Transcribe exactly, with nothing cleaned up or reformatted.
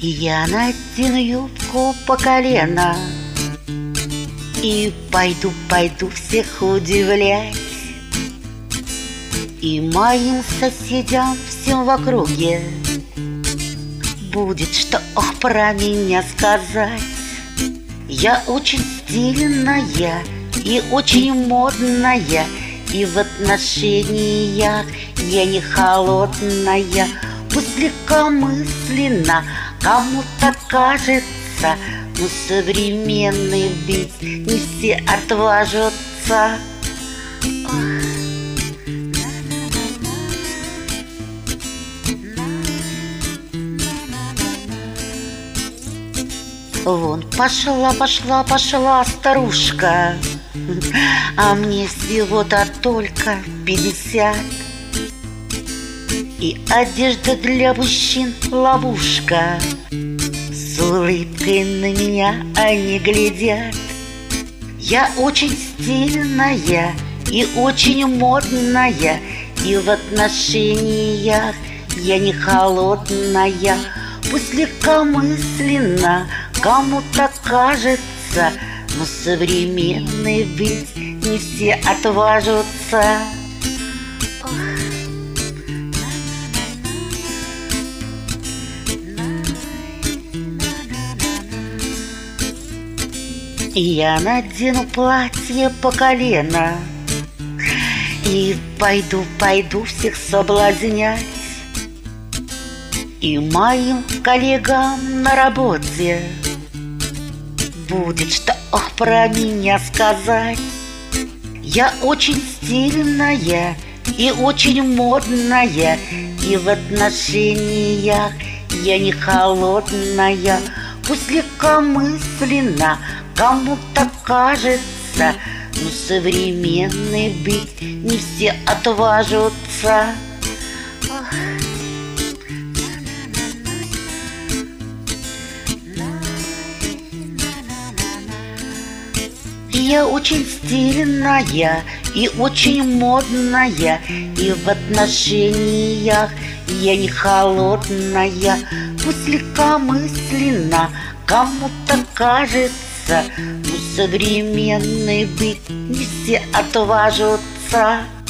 Я надену юбку по колено и пойду, пойду всех удивлять. И моим соседям всем в округе будет что ох про меня сказать. Я очень стильная и очень модная, и в отношениях я не холодная. Пусть легкомысленно кому-то кажется, но современный бит не все отважатся. Вон пошла, пошла, пошла старушка, а мне всего-то только пятьдесят. И одежда для мужчин ловушка, с улыбкой на меня они глядят. Я очень стильная и очень модная, и в отношениях я не холодная. Пусть легкомысленно кому-то кажется, но современный быть не все отважатся. Я надену платье по колено и пойду, пойду всех соблазнять. И моим коллегам на работе будет что ох про меня сказать. Я очень стильная и очень модная, и в отношениях я не холодная. Пусть легкомысленно кому-то кажется, но современный быть не все отважатся. Я очень стильная и очень модная, и в отношениях я не холодная. Пусть легкомысленно кому-то кажется, но современный быть не все отважатся.